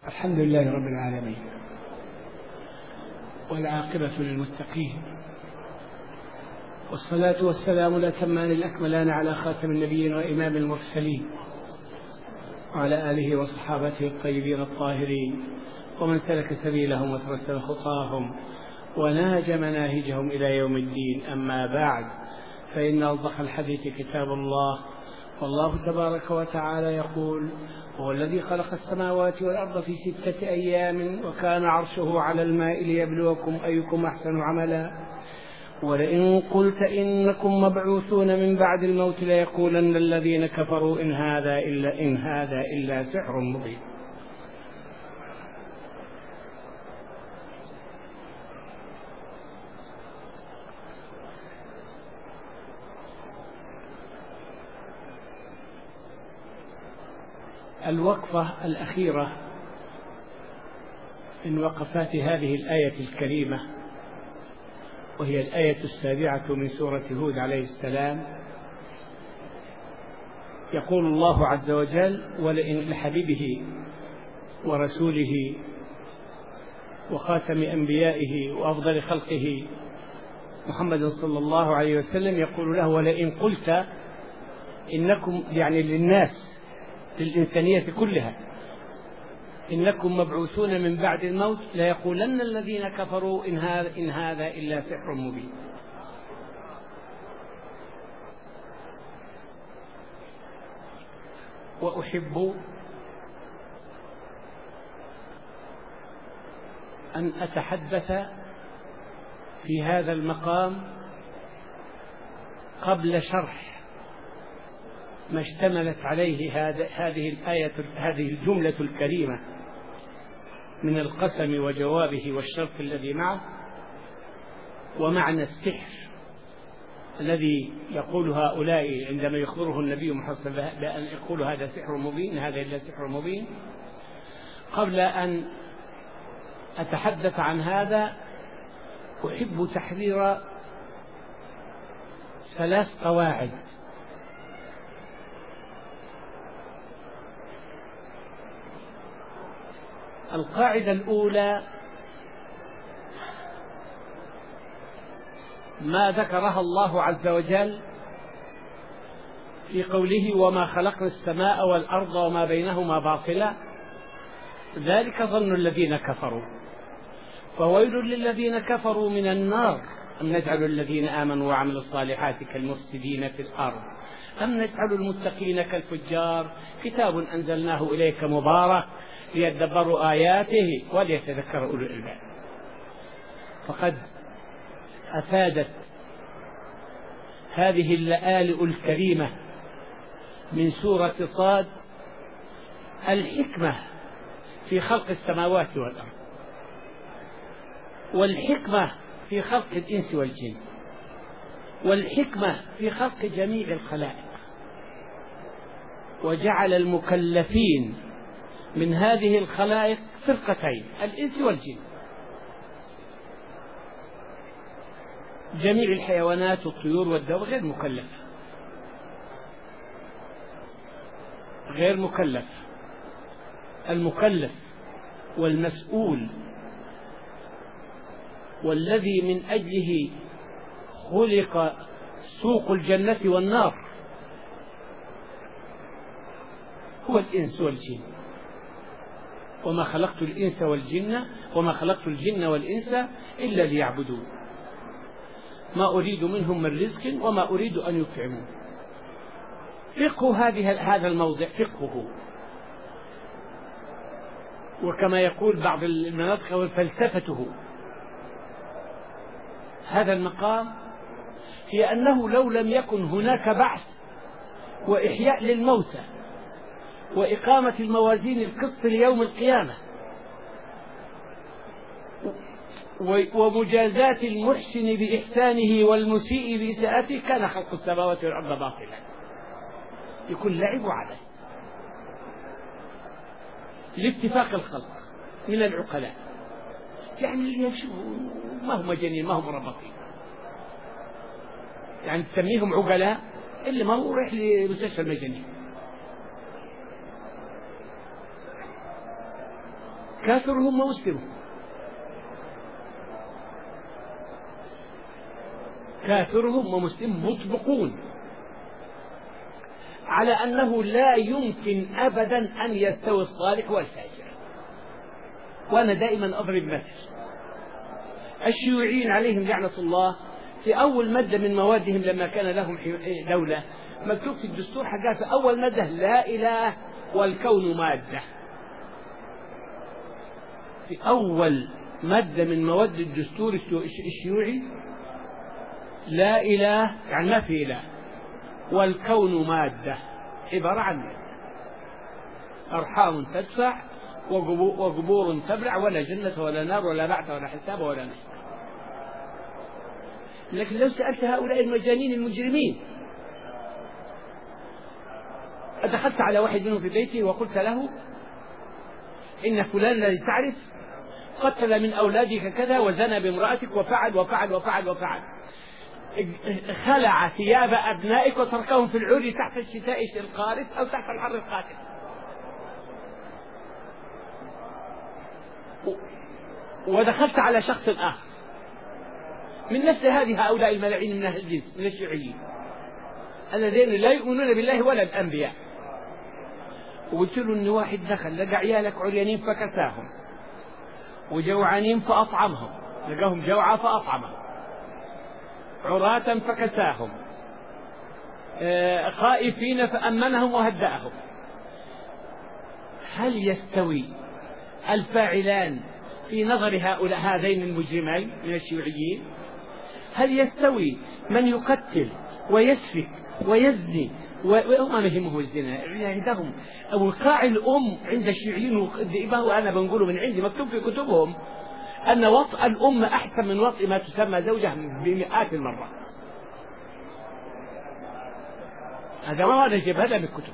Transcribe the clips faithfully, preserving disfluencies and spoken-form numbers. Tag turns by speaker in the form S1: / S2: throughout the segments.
S1: الحمد لله رب العالمين، والعاقبة للمتقين، والصلاة والسلام الأتمان الأكملان على خاتم النبيين وإمام المرسلين وعلى آله وصحابته الطيبين الطاهرين ومن سلك سبيلهم وترسل خطاهم وناج مناهجهم إلى يوم الدين. أما بعد، فإن أصدق الحديث كتاب الله، والله تبارك وتعالى يقول: هو الذي خلق السماوات والأرض في ستة أيام وكان عرشه على الماء ليبلوكم أيكم أحسن عملا ولئن قلت إنكم مبعوثون من بعد الموت ليقولن الذين كفروا إن هذا إلا إن هذا إلا سحر مبين. الوقفة الأخيرة من وقفات هذه الآية الكريمة، وهي الآية السابعة من سورة هود عليه السلام. يقول الله عز وجل: ولئن لحبيبه ورسوله وخاتم أنبيائه وأفضل خلقه محمد صلى الله عليه وسلم، يقول له: ولئن قلت إنكم، يعني للناس، للإنسانية كلها، إنكم مبعوثون من بعد الموت ليقولن الذين كفروا إن هذا, إن هذا إلا سحر مبين. وأحب أن أتحدث في هذا المقام قبل شرح ما اشتملت عليه هذه الآية، هذه الجملة الكريمة من القسم وجوابه والشرط الذي معه، ومعنى السحر الذي يقول هؤلاء عندما يخبره النبي محمد صلى الله عليه وسلم بأن يقول هذا سحر مبين، هذا إلا سحر مبين. قبل أن أتحدث عن هذا، أحب تحرير ثلاث قواعد. القاعدة الأولى ما ذكرها الله عز وجل في قوله: وما خلقنا السماء والأرض وما بينهما باطلا ذلك ظن الذين كفروا فويل للذين كفروا من النار أم نجعل الذين آمنوا وعملوا الصالحات كالمفسدين في الأرض أم نجعل المتقين كالفجار كتاب أنزلناه إليك مبارك ليدبروا آياته وليتذكر أولو الألباب. فقد أفادت هذه اللآلئ الكريمة من سورة صاد الحكمة في خلق السماوات والأرض، والحكمة في خلق الإنس والجن، والحكمة في خلق جميع الخلائق، وجعل المكلفين من هذه الخلائق فرقتين: الإنس والجن. جميع الحيوانات والطيور والدواب غير مكلفة، غير مكلف. المكلف والمسؤول والذي من أجله خلق سوق الجنة والنار هو الإنس والجن. وما خلقت الإنس والجن وما خلقت الجن والإنس إلا ليعبدون ما أريد منهم من رزق وما أريد أن يطعمون. فقه هذه هذا الموضع فقهه، وكما يقول بعض المناطق فلسفته هذا المقام هي أنه لو لم يكن هناك بعث وإحياء للموتى وإقامة الموازين القسط ليوم القيامة ومجازاة المحسن بإحسانه والمسيء بإساءته كان خلق السماوات والأرض باطلا، يكون لعب وعبث لاتفاق الخلق من العقلاء. يعني اللي يمشوا ما هم مجانين ما هم مربطين، يعني تسميهم عقلاء اللي ما هو رايح لمستشفى المجانين. كافرهم ومسلمهم، كافرهم ومسلمهم مطبقون على أنه لا يمكن أبدا أن يستوي الصالح والفاجر. وأنا دائما أضرب مثل، الشيوعيين عليهم لعنة الله في أول مادة من موادهم لما كان لهم دولة مكتوب في الدستور حقها في أول مادة لا إله والكون مادة. في أول مادة من مواد الدستور الشيوعي لا إله يعني ما في إله، والكون مادة عبارة عن مادة، أرحام تدفع وقبور تبلع، ولا جنة ولا نار ولا بعث ولا حساب ولا نشر. لكن لو سألت هؤلاء المجانين المجرمين، دخلت على واحد منهم في بيته وقلت له إن فلان الذي تعرف قتل من أولادك كذا وزنى بامرأتك وفعل وفعل وفعل وفعل، خلع ثياب أبنائك وتركهم في العري تحت الشتاء القارس أو تحت الحر القاتل، ودخلت على شخص آخر من نفس هذه هؤلاء الملاعين من أهل الجنس من الشيوعيين الذين لا يؤمنون بالله ولا الأنبياء، وقلت له إن واحد دخل لقى عيالك عريانين فكساهم، وجوعانين فأطعمهم، لقاهم جوعى فأطعمهم، عراة فكساهم، خائفين فأمنهم وهدأهم. هل يستوي الفاعلان في نظر هؤلاء هذين المجرمين من الشيوعيين؟ هل يستوي من يقتل ويسفك ويزني وهم ما يهمه الزنا عندهم؟ وقاع الأم عند الشيوعيين وأنا بنقوله من عندي مكتوب في كتبهم أن وطأ الأم أحسن من وطئ ما تسمى زوجها بمئات المرات. هذا ما أنا جيب هذا من الكتب.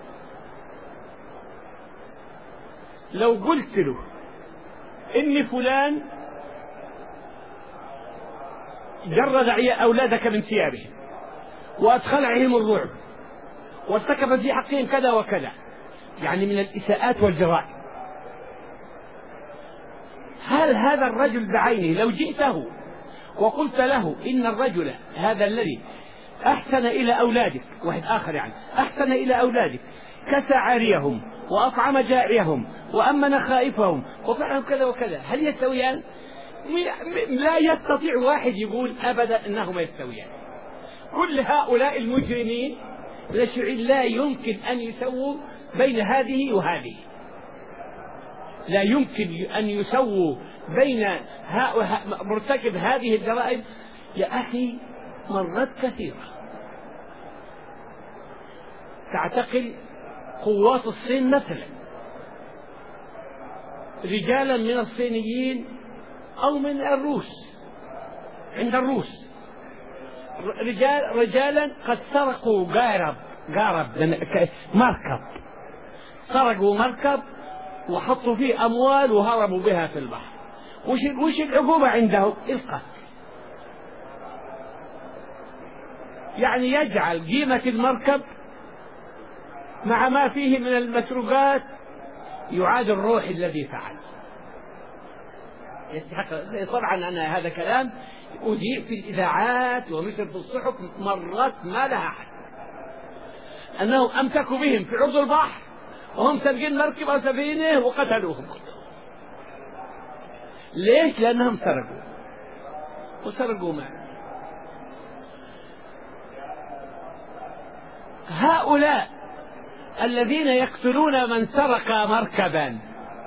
S1: لو قلت له إن فلان جرد أولادك من ثيابهم وأدخل عليهم الرعب وارتكب في حقهم كذا وكذا، يعني من الإساءات والجرائم، هل هذا الرجل بعينه لو جئته وقلت له إن الرجل هذا الذي أحسن إلى أولادك، واحد آخر يعني أحسن إلى أولادك، كسى عاريهم وأطعم جائعهم وأمن خائفهم وفعل كذا وكذا، هل يستويان؟ لا يستطيع واحد يقول أبدا أنهما يستويان. كل هؤلاء المجرمين لا يمكن أن يسووا بين هذه وهذه، لا يمكن أن يسووا بين مرتكب هذه الجرائم. يا أخي مرات كثيرة تعتقل قوات الصين مثلا رجالا من الصينيين أو من الروس، عند الروس رجال رجالا قد سرقوا قارب قارب مركب، سرقوا مركب وحطوا فيه أموال وهربوا بها في البحر. وش وش العقوبة عندهم؟ القتل. يعني يجعل قيمة المركب مع ما فيه من المسروقات يعاد الروح الذي فعل. يستحق. طبعا أنا هذا كلام أذيع في الإذاعات ومثل في الصحف مرات ما لها حد، أنهم أمسكوا بهم في عرض البحر وهم سابقين مركب أو سفينة وقتلوهم. ليش؟ لأنهم سرقوا وسرقوا معه. هؤلاء الذين يقتلون من سرق مركبا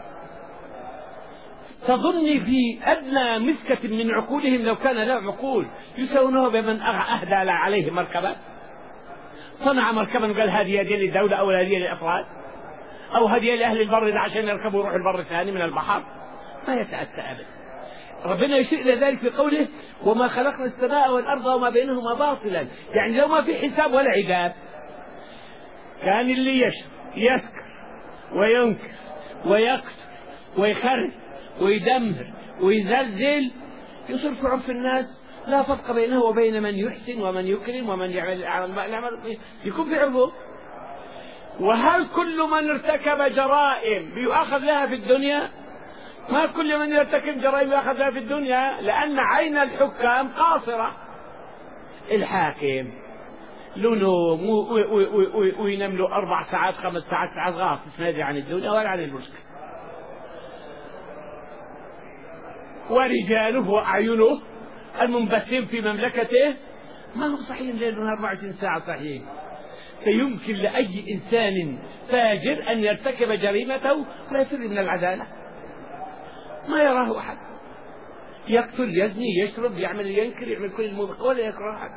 S1: تظني في أدنى مسكة من عقولهم لو كان لهم عقول يسوونه بمن أهدى عليه مركبا، صنع مركبا وقال هذه هدية للدولة أو هدية للأفراد أو هدية لأهل البر عشان يركبوا يروحوا البر الثاني من البحر. ما يتأتى أبدا. ربنا يشير إلى ذلك في قوله وما خلقنا السماء والأرض وما بينهما باطلا، يعني لو ما في حساب ولا عقاب كان اللي يشرب يسكر وينكر ويقتل ويخرب ويدمر ويزلزل يصير في عرف الناس لا فرق بينه وبين من يحسن ومن يكرم ومن يعمل الأعمال يكون في عرضه. وهل كل من ارتكب جرائم بيؤاخذ لها في الدنيا؟ ما كل من يرتكب جرائم يأخذها في الدنيا، لأن عين الحكام قاصرة. الحاكم له نوم وينام له أربع ساعات خمس ساعات ساعات غاص، ما يدري عن الدنيا ولا عن الملك. ورجاله وأعينه المنبثين في مملكته ما هم صحيين ليل ونهار أربعة وعشرين ساعة صحيين. فيمكن لأي إنسان فاجر أن يرتكب جريمته ولا يفر من العدالة، ما يراه أحد، يقتل يزني يشرب يعمل ينكر يعمل كل الموبقات ولا يكره أحد.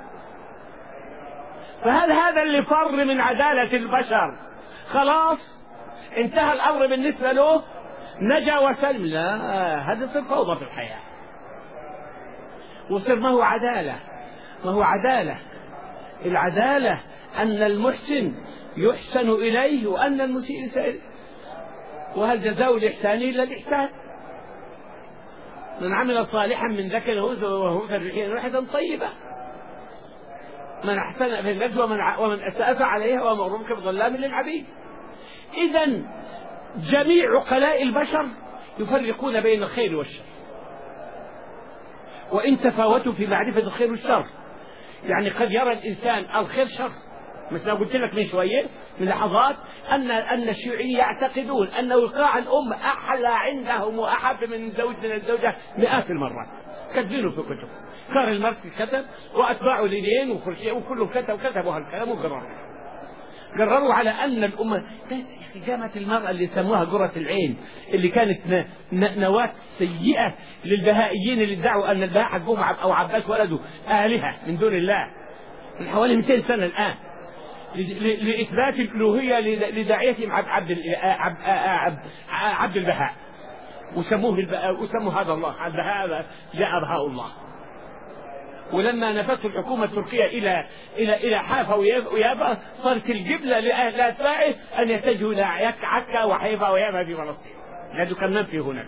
S1: فهل هذا اللي فر من عدالة البشر خلاص انتهى الأمر بالنسبة له نجا وسلم؟ لا، هذا صار فوضى في الحياة، وصير ما هو عدالة. ما هو عدالة العدالة أن المحسن يحسن إليه وأن المسيء يسأل. وهل جزاء الإحسان إلا الإحسان؟ من عمل صالحا من ذكر وهو في ريحة طيبة، من أحسن في النفس ومن, ومن أساء عليها وما ربك بظلام للعبيد. إذن جميع عقلاء البشر يفرقون بين الخير والشر، وإن تفاوتوا في معرفة الخير والشر. يعني قد يرى الإنسان الخير شر، مثل ما قلت لك من شوية من لحظات أن أن الشيوعيين يعتقدون أن وقاع الأم أحلى عندهم وأحب من زوج من الزوجة مئات المرات، كاتبينه في كتب. كارل ماركس كتب وأتباعه لينين وكلهم كتبوا كتبوا هالكلام وقرروا قرروا على أن الأمة جامعة المرأة اللي سموها قرة العين، اللي كانت نواة سيئة للبهائيين اللي ادعوا أن البهاء حقهم أو عباس ولده آلهة من دون الله من حوالي مئتين سنة الآن، لإثبات الألوهية لداعيتهم عبد عبد عبد البهاء، وسموه البهاء وسموا هذا الله البهاء جاء بهاء الله. ولما نفته الحكومة التركية إلى إلى إلى حافا ويابا صارت القبلة لأتباعه أن يتجهوا إلى عكا وحيفا ويابا في فلسطين، لأنه كان منفي هناك.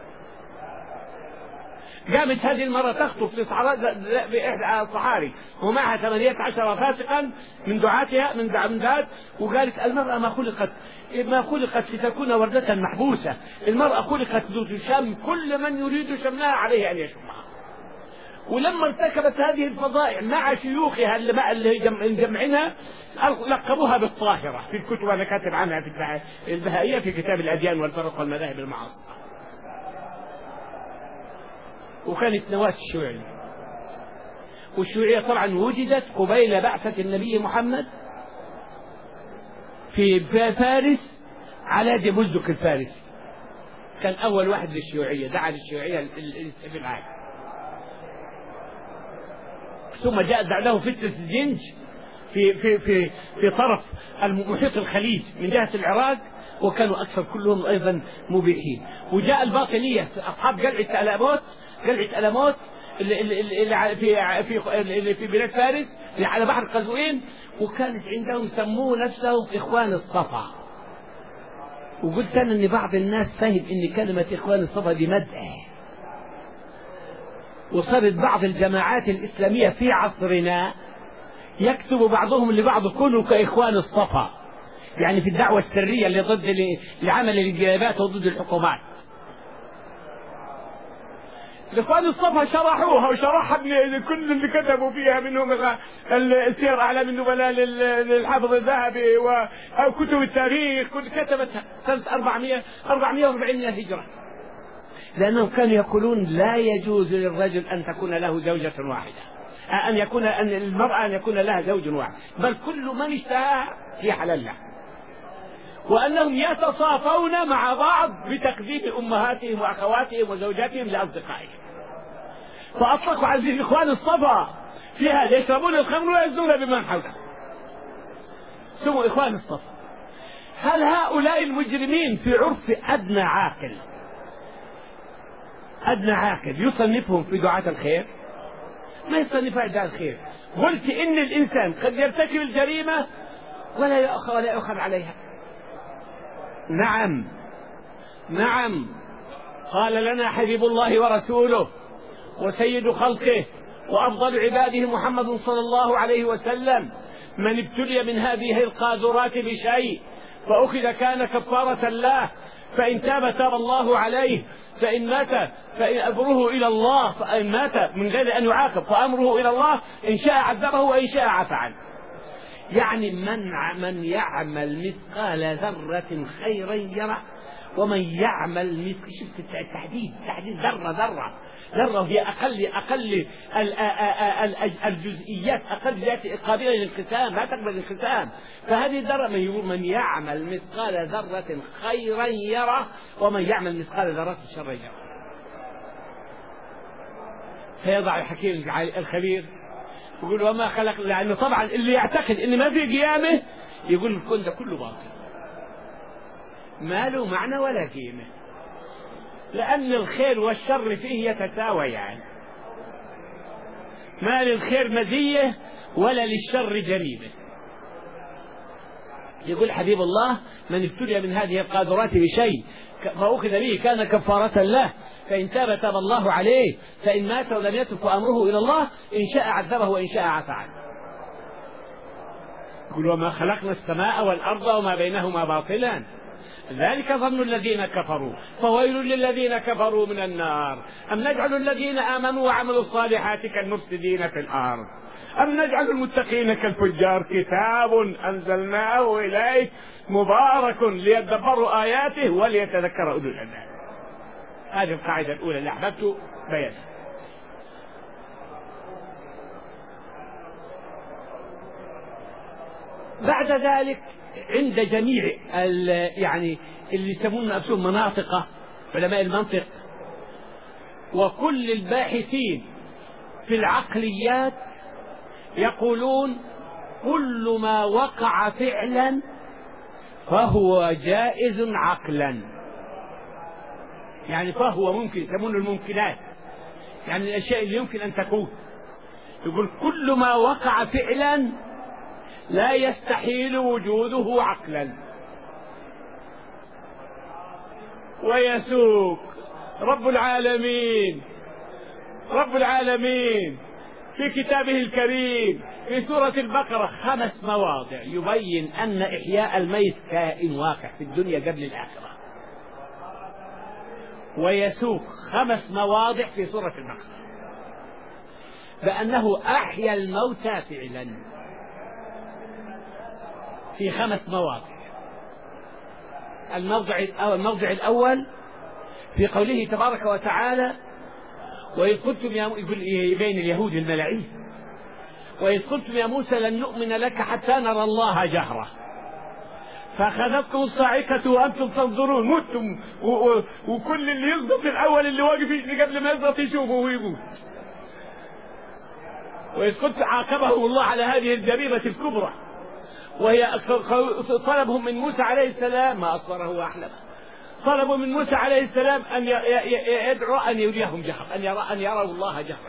S1: قامت هذه المرة تخطف في صحراء بإحدى الصحاري ومعها ثمانية عشر فاسقا من دعاتها من دعات، وقالت المرأة ما خلقت ما خلقت لتكون وردة محبوسة، المرأة خلقت لتشم كل من يريد شمها عليه أن يشمها. ولما ارتكبت هذه الفظائع مع شيوخها اللي جمعنا لقبوها بالطاهرة في الكتب، أنا كاتب عنها في البهائية في كتاب الأديان والفرق والمذاهب المعاصرة. وكانت نواة الشيوعية، والشيوعية طبعا وجدت قبيل بعثة النبي محمد في فارس على يد بزدق الفارسي، كان أول واحد للشيوعية، دعا للشيوعية في العالم. ثم جاءت بعده فتنة الزنج في في في في طرف محيط الخليج من جهة العراق، وكانوا أكثر كلهم أيضا مبيحين. وجاء الباطنية أصحاب قلعة ألموت قلعة ألموت اللي, اللي, اللي في في اللي في بلاد فارس اللي على بحر قزوين، وكانت عندهم سموه نفسهم إخوان الصفا. وقلت أنا إن بعض الناس فهم إن كلمة إخوان الصفا دي مدح، وصارت بعض الجماعات الإسلامية في عصرنا يكتب بعضهم لبعض كونوا كإخوان الصفا، يعني في الدعوة السرية اللي ضد لعمل الانقلابات وضد الحكومات. الإخوان الصفا شرحوها وشرحها كل اللي كتبوا فيها منهم السير أعلام النبلاء للحافظ الذهبي وكتب التاريخ كل كتبتها سنة أربعمائة أربعمائة وأربعين من الهجرة، لأنهم كانوا يقولون لا يجوز للرجل أن تكون له زوجة واحدة، أن يكون أن المرأة أن يكون لها زوج واحد، بل كل من اشتهاها هي حلال له، وأنهم يتصافون مع بعض بتقديم أمهاتهم وأخواتهم وزوجاتهم لأصدقائهم. فأطلقوا على الإخوان الصفا في هذا يشربون الخمر ويزنون بمن حولهم، سموا إخوان الصفا. هل هؤلاء المجرمين في عرف أدنى عاقل أدنى عاقل يصنفهم في دعاة الخير؟ ما يصنفها دعاة الخير. قلت إن الإنسان قد يرتكب الجريمة ولا يؤخذ ولا يؤخذ عليها. نعم نعم قال لنا حبيب الله ورسوله وسيد خلقه وأفضل عباده محمد صلى الله عليه وسلم: من ابتلي من هذه القاذورات بشيء فأخذ كان كفارة له، فإن تاب تاب الله عليه، فإن مات فإن أمره إلى الله، فإن مات من غير أن يعاقب فأمره إلى الله، إن شاء عذبه وإن شاء عفى عنه. يعني من من يعمل مثقال ذرة خيرا يره، ومن يعمل مثل، شفت التحديد، تحديد ذرة ذرة ذرة هي أقل أقل الجزئيات، أقل ذات قابلة للانقسام، لا تقبل الانقسام. فهذه الذرة من يقول من يعمل مثقال ذرة خيرا يره، ومن يعمل مثقال ذرة شرا يره. فيضع الحكيم الخبير يقول وما خلق، لأنه طبعا اللي يعتقد إن ما في قيامه يقول الكون ده كله باطل، ما له معنى ولا قيمة، لأن الخير والشر فيه يتساويان، يعني ما للخير مزية ولا للشر جريمة. يقول حبيب الله من ابتلي من هذه القادرات بشيء فأخذ به كان كفارة له، فإن تاب تاب الله عليه، فإن مات ولم يتب فأمره إلى الله، إن شاء عذبه وإن شاء عفى عنه. يقول وما خلقنا السماء والأرض وما بينهما باطلا ذلك ظن الذين كفروا فويل للذين كفروا من النار. أم نجعل الذين آمنوا وعملوا الصالحات كالمفسدين في الأرض أم نجعل المتقين كالفجار. كتاب أنزلناه إليك مبارك ليدبروا آياته وليتذكر أولو الألباب. هذه القاعدة الأولى اللي أحببت بيانها. بعد ذلك عند جميع يعني اللي يسمون نفسهم مناطقة علماء المنطق وكل الباحثين في العقليات يقولون كل ما وقع فعلا فهو جائز عقلا، يعني فهو ممكن، يسمونه الممكنات، يعني الأشياء اللي يمكن أن تكون. يقول كل ما وقع فعلا لا يستحيل وجوده عقلا. ويسوق رب العالمين رب العالمين في كتابه الكريم في سورة البقرة خمس مواضع يبين أن إحياء الميت كائن واقع في الدنيا قبل الآخرة. ويسوق خمس مواضع في سورة البقرة بأنه أحيا الموتى فعلا في خمس مواضع. الموضع الموضع الأول في قوله تبارك وتعالى وإذ قلتم يا يقول بين اليهود الملاعين وإذ قلتم يا موسى لن نؤمن لك حتى نرى الله جهرة فأخذتكم الصاعقة وأنتم تنظرون متم وكل اللي يصدق الأول اللي واقف قبل ما يصدق يشوفه ويموت. وإذ قلت عاقبهم الله على هذه الجريمة الكبرى وهي طلبهم من موسى عليه السلام ما أصبره وأحلمه، طلبوا من موسى عليه السلام أن يدعو أن يريهم جهر، أن يرى أن يروا الله جهرا.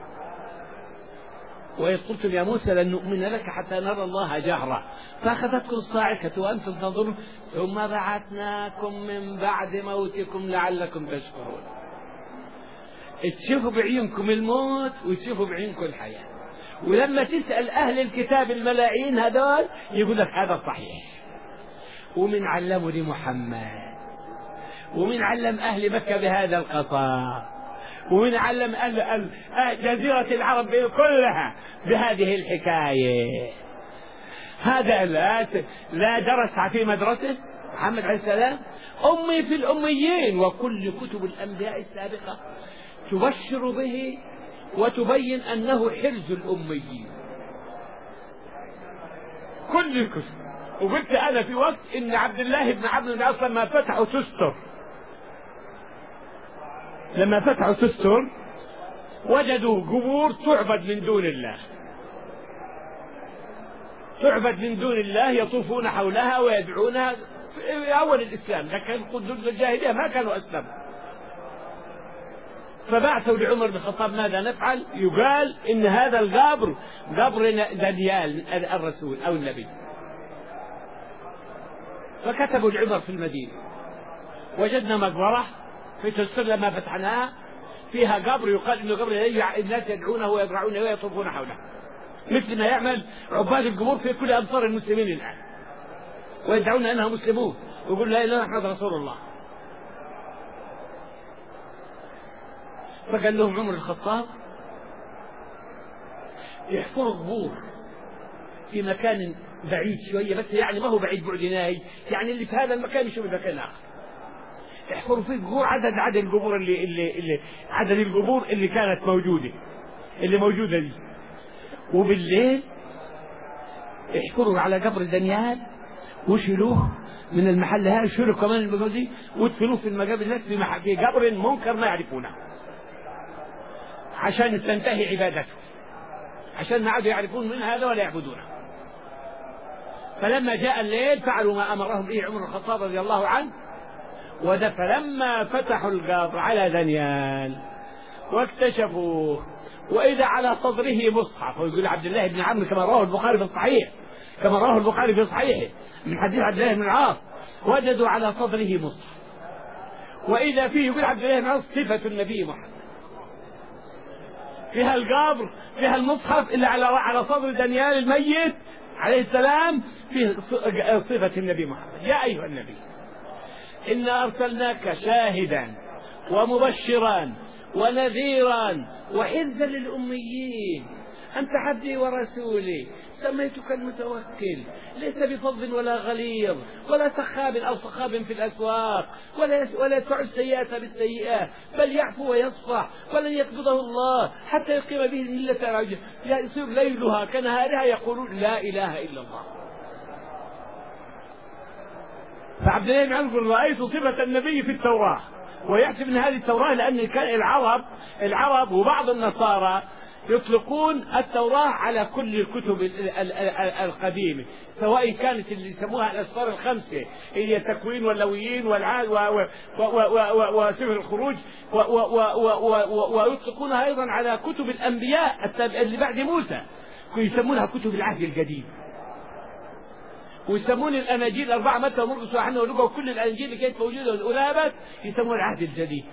S1: وإذ قلتم يا موسى لن نؤمن لك حتى نرى الله جهرا فأخذتكم الصاعقة وأنتم تنظرون ثم بعثناكم من بعد موتكم لعلكم تشكرون. تشوفوا بعيونكم الموت وتشوفوا بعيونكم الحياة. ولما تسأل أهل الكتاب الملاعين هذول يقول لك هذا صحيح. ومن علمه لمحمد ومن علم أهل مكة بهذا القطاع ومن علم أهل جزيرة العرب كلها بهذه الحكاية. هذا لا لا درس في مدرسة محمد عليه السلام، أمي في الأميين، وكل كتب الأنبياء السابقة تبشر به وتبين أنه حرز الأميين كل الكتب. وقلت أنا في وقت إن عبد الله بن عمرو بن العاص لما فتحوا تستر لما فتحوا تستر وجدوا قبور تعبد من دون الله تعبد من دون الله يطوفون حولها ويدعونها في أول الإسلام، لكن قدود الجاهلية ما كانوا أسلموا. فبعثوا لعمر بن الخطاب ماذا نفعل؟ يقال إن هذا القبر قبر دانيال الرسول أو النبي. فكتبوا لعمر في المدينة وجدنا مقبرة في تستر لما فتحناها فيها قبر يقال إنه قبر الناس يدعونه ويقرعونه ويطوفون حوله مثل ما يعمل عباد القبور في كل أمصار المسلمين الآن. ويدعون أنهم مسلمون ويقول لا إله إلا الله محمد رسول الله. فقال لهم عمر الخطاب يحفروا قبور في مكان بعيد شوية، بس يعني ما هو بعيد بعد نهائي، يعني اللي في هذا المكان يشوف المكان الآخر. يحفروا فيه قبور عدد عدد القبور اللي, اللي, اللي عدد القبور اللي كانت موجودة اللي موجودة دي. وبالليل يحفروا على قبر دانيال وشيلوه من المحل هذا، شيلوا كمان المقابر دي وادفنوه في المقابر هناك في, مح... في قبر منكر ما يعرفونه، عشان تنتهي عبادته، عشان ما عادوا يعرفون من هذا ولا يعبدونه. فلما جاء الليل فعلوا ما أمرهم به عمر الخطاب رضي الله عنه، فلما فتحوا القبر على دانيال واكتشفوه وإذا على صدره مصحف، ويقول عبد الله بن عمرو كما رواه البخاري في الصحيح كما رواه البخاري في صحيحه من حديث عبد الله بن العاص، وجدوا على صدره مصحف وإذا فيه يقول عبد الله بن العاص صفة النبي محمد، فيها القبر فيها المصحف إلا على على صدر دانيال الميت عليه السلام فيه صفة النبي محمد. يا أيها النبي إنا أرسلناك شاهدا ومبشرا ونذيرا وحرزا للأميين، أنت عبدي ورسولي سميتك المتوكل، ليس بفظ ولا غليظ ولا سخاب أو صخاب في الأسواق، ولا ولا يدفع السيئة بالسيئة بل يعفو ويصفح، ولن يقبضه الله حتى يقيم به الملة يصير ليلها كنهارها يقولون لا إله إلا الله. فعبد الله بن عمرو رأيت صفة النبي في التوراة، ويحسب ان هذه التوراة لأن كان العرب العرب وبعض النصارى يطلقون التوراة على كل الكتب القديمة، سواء كانت اللي يسموها الأسفار الخمسة هي التكوين واللويين والعاد وسفر الخروج، ويطلقونها أيضا على كتب الأنبياء اللي بعد موسى يسمونها كتب العهد القديم، ويسمون الأناجيل أربعة متى ومرقس ويوحنا ولوقا وكل الأناجيل اللي كانت موجودة والأولابت يسمون العهد الجديد.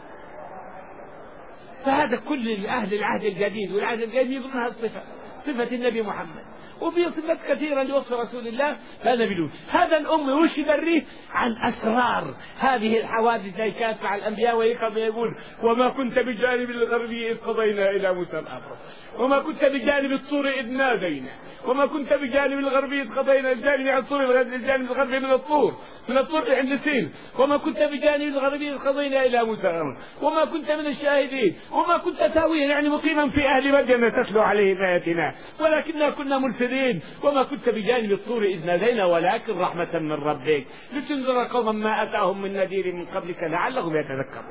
S1: فهذا كل أهل العهد الجديد والعهد الجديد يقولون صفة صفة النبي محمد، وفي صفات كثيرة لوصف رسول الله فأنا بدون هذا الأم وش يبريه عن أسرار هذه الحوادث اللي كانت مع الأنبياء، ويقول يقول وما كنت بجانب الغربي إذ قضينا إلى موسى الأمر وما كنت بجانب الطور إذ نادينا وما كنت بجانب الغربي إذ قضينا الجانب عن الطور الجانب الغربي من الطور من الطور عند سين وما كنت بجانب الغربي إذ قضينا إلى موسى الأمر وما كنت من الشاهدين وما كنت تاويا يعني مقيما في أهل مدين تتلو عليهم آياتنا ولكننا كنا ملفدين وما كنت بجانب الطور إذ نادينا ولكن رحمة من ربك لتنذر قوما ما أتاهم من نذير من قبلك لعلهم يتذكرون.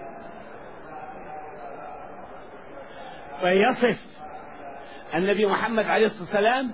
S1: فيصف النبي محمد عليه الصلاة والسلام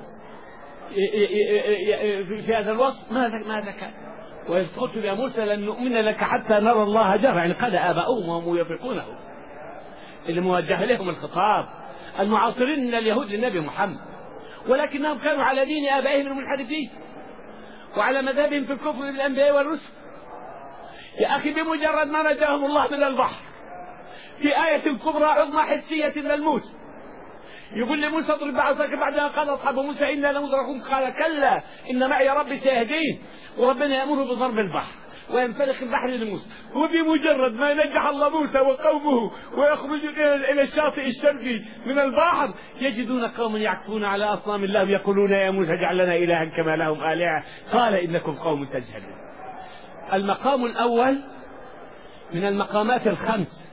S1: في هذا الوصف ماذا كان؟ وإذ قلت يا موسى لن نؤمن لك حتى نرى الله جهرا، يعني قد آباؤهم وهم يفرقونه اللي موجه لهم الخطاب المعاصرين من اليهود للنبي محمد، ولكنهم كانوا على دين آبائهم المنحرفين وعلى مذهبهم في الكفر بالأنبياء والرسل. يا أخي بمجرد ما نجاهم الله من البحر في آية كبرى عظمى حسية للموسى يقول لموسى اضرب بعصاك بعدها قال أصحاب موسى إنا لمدركون قال كلا إن معي ربي سيهدين، وربنا يأمره بضرب البحر وينفلق البحر لموسى، وبمجرد ما نجح الله موسى وقومه ويخرجون إلى الشاطئ الشرقي من البحر يجدون قوما يعكفون على أصنام الله يقولون يا موسى اجعل لنا إلها كما لهم آلهة قال إنكم قوم تجهلون. المقام الأول من المقامات الخمس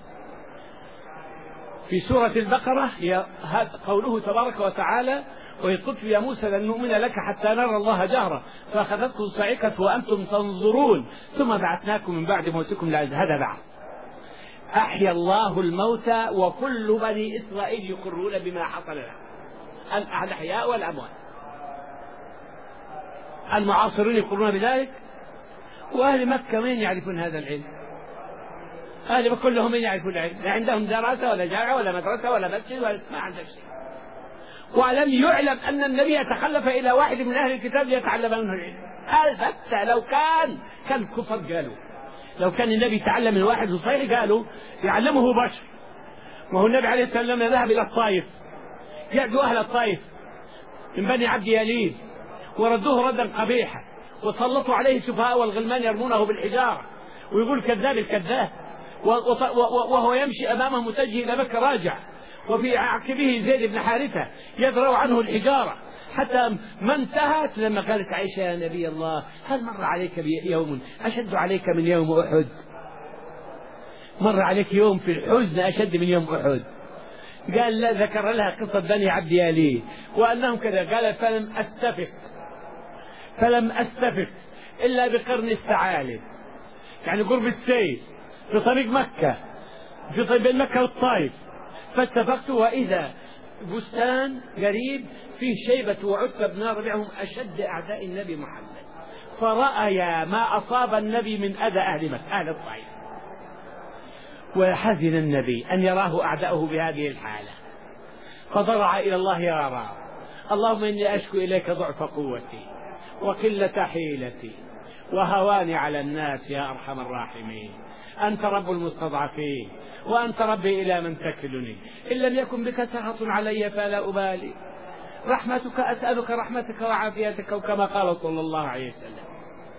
S1: في سورة البقرة هي قوله تبارك وتعالى وإذ قلت يا موسى لن نؤمن لك حتى نرى الله جهرا فأخذتكم الصاعقة وأنتم تنظرون ثم بعثناكم من بعد موتكم لعل هذا بعث أحيا الله الموتى وكل بني إسرائيل يقرون بما حصل لهم الأحياء والأموات. المعاصرون يقرون بذلك، وأهل مكة من يعرفون هذا العلم؟ أهل مكة كلهم من يعرفون العلم؟ لا عندهم دراسة ولا جامعة ولا مدرسة ولا مسجد ولا ما عندهم شيء. ولم يعلم أن النبي يتخلف إلى واحد من أهل الكتاب ليتعلم منه العلم البتة. لو كان كان الكفر قالوا لو كان النبي تعلم من واحد صحيح قالوا يعلمه بشر. وهو النبي عليه الصلاة والسلام ذهب إلى الطائف يأتوا أهل الطائف من بني عبد يليل وردوه ردا قبيحا وسلطوا عليه السفهاء والغلمان يرمونه بالحجارة ويقول كذاب الكذاب، وهو يمشي أمامه متجه إلى مكة راجع، وفي عقبه زيد بن حارثة يدرأ عنه الحجارة، حتى ما انتهت لما قالت عائشة يا نبي الله هل مر عليك يوم أشد عليك من يوم أحد؟ مر عليك يوم في الحزن أشد من يوم أحد؟ قال لا، ذكر لها قصة بني عبد ياليه وأنهم كذا. قال فلم أستفق فلم أستفق إلا بقرن الثعالب، يعني قرب السيل في طريق مكة، في طريق بين مكة والطائف، فاتفقت وإذا بستان قريب فيه شيبة وعتبة بن ربيعة هم أشد أعداء النبي محمد، فرأيا ما أصاب النبي من أذى أهل مكة أهل الطائف، وحزن النبي أن يراه أعداؤه بهذه الحالة، فضرع إلى الله يا رب اللهم إني أشكو إليك ضعف قوتي وقلة حيلتي وهواني على الناس يا أرحم الراحمين، أنت رب المستضعفين وأنت ربي إلى من تكلني، إن لم يكن بك سخط علي فلا أبالي، رحمتك أسألك رحمتك وعافيتك، وكما قال صلى الله عليه وسلم.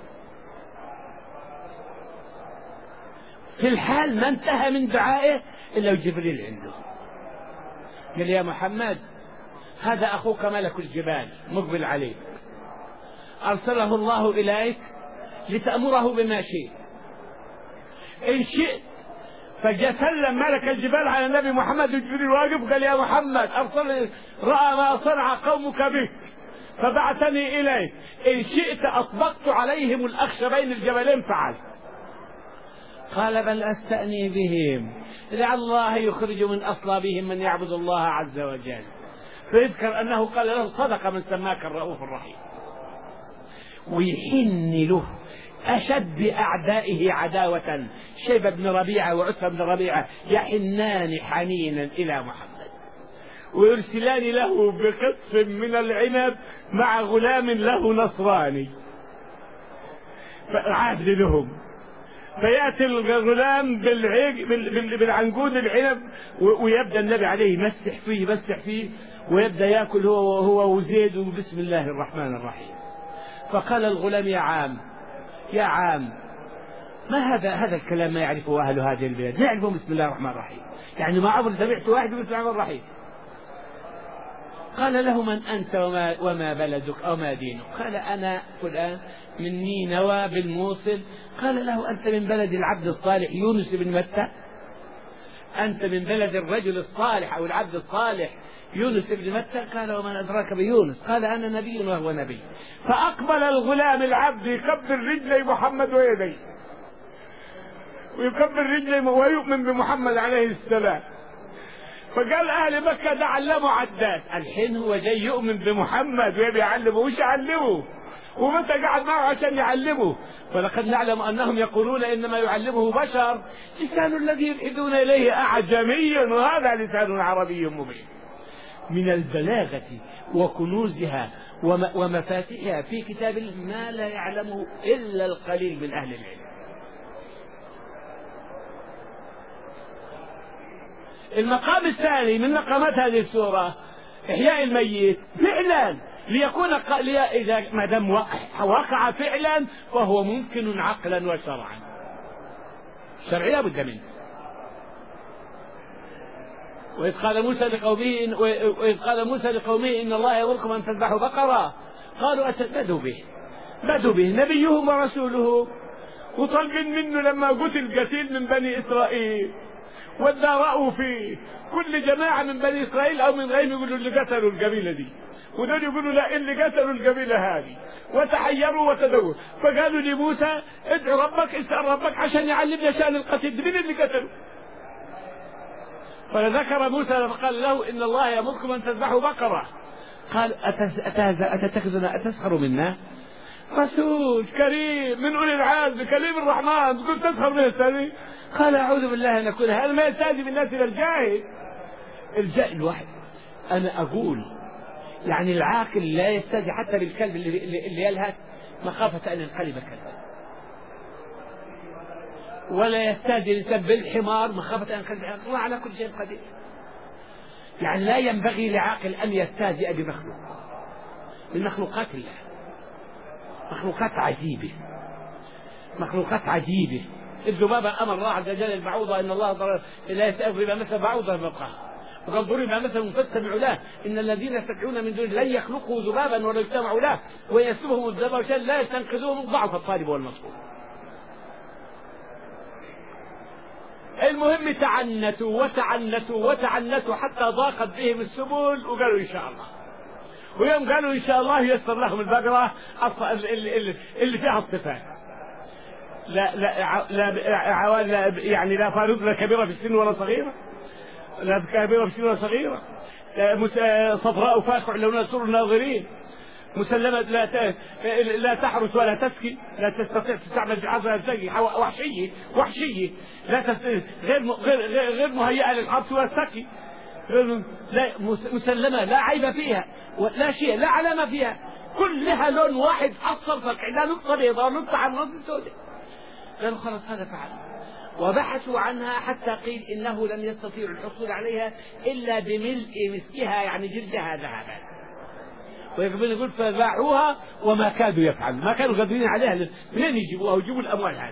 S1: في الحال ما انتهى من دعائه إلا جبريل عنده قال يا محمد هذا أخوك ملك الجبال مقبل عليك، أرسله الله إليك لتأمره بما شئت، إن شئت فجسلم ملك الجبال على النبي محمد، وجبريل واقف قال يا محمد أرسل رأى ما صنع قومك بك فبعثني إليك، إن شئت أطبقت عليهم الأخشبين الجبلين فعلت. قال بل أستأني بهم لعل الله يخرج من أصلابهم من يعبد الله عز وجل، فيذكر أنه قال له صدق من سماك الرؤوف الرحيم، ويحن له أشد أعدائه عداوة شيبة بن ربيعة وعتبة بن ربيعة يحنان حنينا إلى محمد، ويرسلان له بقطف من العنب مع غلام له نصراني عابد لهم، فيأتي الغلام بالعنقود العنب ويبدأ النبي عليه يمسح فيه يمسح فيه ويبدأ يأكل هو وهو وزيد بسم الله الرحمن الرحيم. فقال الغلام يا عام يا عام ما هذا هذا الكلام ما يعرفه أهل هذه البلاد، ما يعرفون بسم الله الرحمن الرحيم، يعني ما عمر سمعت واحد بسم الله الرحمن الرحيم. قال له من أنت وما, وما بلدك أو ما دينك؟ قال أنا فلان من نينوى بالموصل. قال له أنت من بلد العبد الصالح يونس بن متى؟ أنت من بلد الرجل الصالح أو العبد الصالح يونس بن متى؟ قال ومن أدراك بيونس؟ قال أنا نبي وهو نبي. فأقبل الغلام العبد يكبر رجلي محمد ويديه ويكبر رجلي ويؤمن بمحمد عليه السلام. فقال أهل مكة ده علموا عداد، الحين هو جاي يؤمن بمحمد ويبي يعلمه، وش يعلمه؟ ومتى قعد معه عشان يعلمه؟ ولقد نعلم أنهم يقولون إنما يعلمه بشر، لسان الذي يلحدون إليه أعجمي وهذا لسان عربي مبين. من البلاغة وكنوزها ومفاتيحها في كتاب الله ما لا يعلمه إلا القليل من أهل العلم. المقام الثاني من مقامات هذه السورة إحياء الميت فعلا، ليكون إذا ما دام وقع فعلا فهو ممكن عقلا وشرعا، شرعي لا بد منه. وإذ قال موسى لقومه وإذ قال موسى لقومه إن الله يأمركم أن تذبحوا بقرة قالوا أتبدوا به بدوا به نبيهم ورسوله، وطالبين منه لما قتل قتيل من بني إسرائيل وادارأوا فيه كل جماعة من بني إسرائيل أو من غيرهم يقولوا اللي قتلوا القبيلة دي، ودول يقولوا لا اللي قتلوا القبيلة هذه، وتحيروا وتدوروا. فقالوا لموسى ادعو ربك اسأل ربك عشان يعلمنا شأن القتيل من اللي قتلوا. فذكر موسى فقال له إن الله يأمركم أن تذبحوا بقرة. قال أتتخذنا أتسخر منا؟ رسول كريم من أولي العزم كريم الرحمن تقول تسخر من الثاني؟ قال أعوذ بالله أن أكون هذا ما يستهزئ بالناس إلى الجاهل. الجاهل واحد أنا أقول يعني العاقل لا يستهزئ حتى بالكلب اللي, اللي يلهث مخافة أن ينقلب كلبا، ولا يستهزئ الإنسان بالحمار مخافة أن ينقلب حمار. الله على كل شيء قدير. يعني لا ينبغي لعاقل أن يستهزئ بمخلوق من مخلوقات الله. مخلوقات عجيبة، مخلوقات عجيبة. الذبابة أمر الله عز وجل البعوضة إن الله ضرب لا يستأذب مثل بعوضة بقاها، وقد ضرب مثل منفسد بعلاه إن الذين يستدعون من دون لن يخلقوا ذبابا ولا يجتمعوا له ويسلبهم الذباب شيئا لا يستنقذوه من ضعف الطالب والمطلوب. المهم تعنتوا وتعنتوا وتعنتوا حتى ضاقت بهم السبل وقالوا إن شاء الله. ويوم قالوا إن شاء الله ييسر لهم البقرة اللي, اللي فيها الصفات. لا لا لا, لا يعني لا فارض لا كبيرة في السن ولا صغيرة، لا كبيرة في السن ولا صغيرة، صفراء فاقع لونها سر الناظرين، مسلمة لا لا تحرس ولا تسكي، لا تستطيع تستعمل جهازها تسكي، وحشية وحشية لا تست... غير غير غير مهيئة للحبس والسكي، لا مسلمة لا عيب فيها ولا شيء لا علامة فيها، كلها لون واحد أصفر فقع، لا نقطة بيضاء ونقطة عن نقطة سوداء. قالوا خلاص هذا فعل، وبحثوا عنها حتى قيل إنه لم يستطيعوا الحصول عليها إلا بملء مسكها يعني جلدها ذهبا. ويقبل يقول فباعوها وما كادوا يفعلوا، ما كانوا قادرين عليها، منين يجيبوها ويجيبوا الأموال هذه؟